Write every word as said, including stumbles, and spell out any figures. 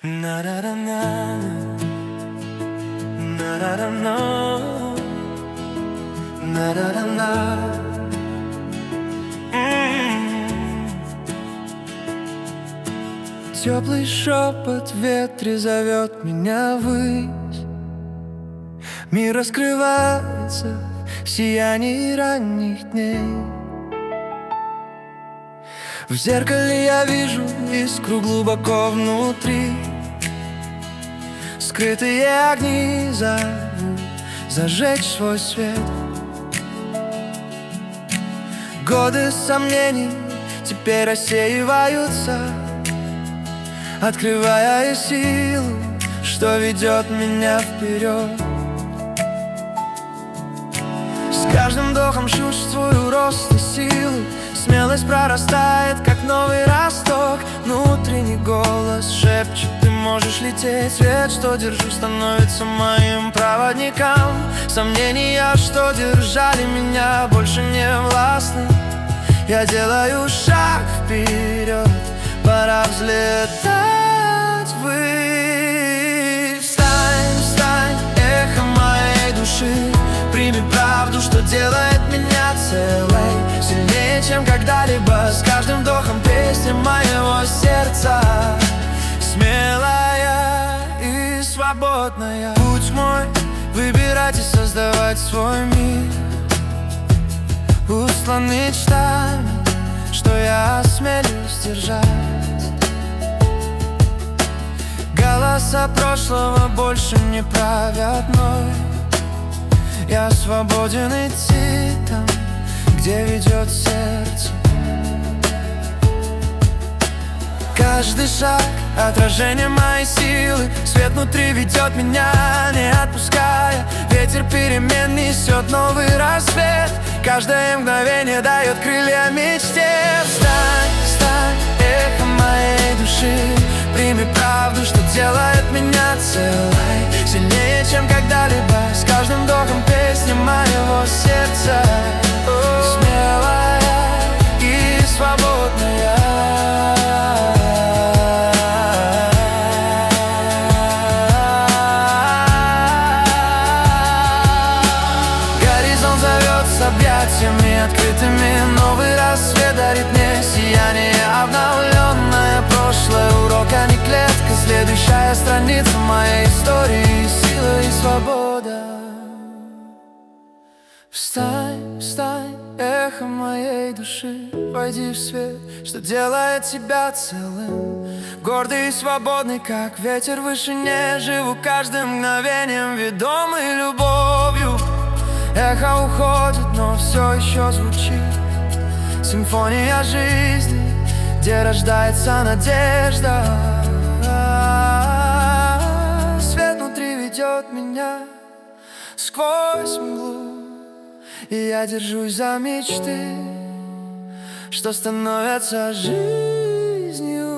На-ра-ра-на, на-ра-ра-на, на-ра-ра-на. М-м-м. Теплый шепот в ветре зовет меня ввысь. Мир раскрывается в сиянии ранних дней. В зеркале я вижу искру глубоко внутри. Скрытые огни зовут зажечь свой свет. Годы сомнений теперь рассеиваются, открывая силу, что ведет меня вперед. С каждым вдохом чувствую рост и силу. Смелость прорастает, как новый росток. Внутренний голос шепчет: ты можешь лететь. Свет, что держу, становится моим проводником. Сомнения, что держали меня, больше не властны. Я делаю шаг вперед, пора взлетать ввысь. Встань, встань, эхо моей души. Прими правду, что делает меня целой, сильнее, чем когда-либо. С каждым вдохом песня моего сердца, смелая и свободная. Путь мой выбирать и создавать свой мир, устланный мечтами, что я осмелюсь держать. Голоса прошлого больше не правят мной. Я свободен идти там, где ведет сердце. Каждый шаг — отражение моей силы. Свет внутри ведет меня, не отпуская. Ветер перемен несет новый рассвет. Каждое мгновение дает крылья мечте. Встань, встань, эхо моей души. Прими правду, что делает меня целой, сильнее, чем когда-либо. С каждым вдохом песня моего сердца, смелая и свободная. Горизонт зовет с объятиями открытыми. Новый рассвет дарит мне сияние обновленное. Прошлое урок, а не клетка. Следующая страница моей истории. Сила и свобода. Встань, встань, эхо моей души. Войди в свет, что делает тебя целым. Гордый и свободный, как ветер в вышине. Живу каждым мгновением, ведомый любовью. Эхо уходит, но все еще звучит. Симфония жизни, где рождается надежда. Свет внутри ведет меня сквозь мглу, и я держусь за мечты, что становятся жизнью.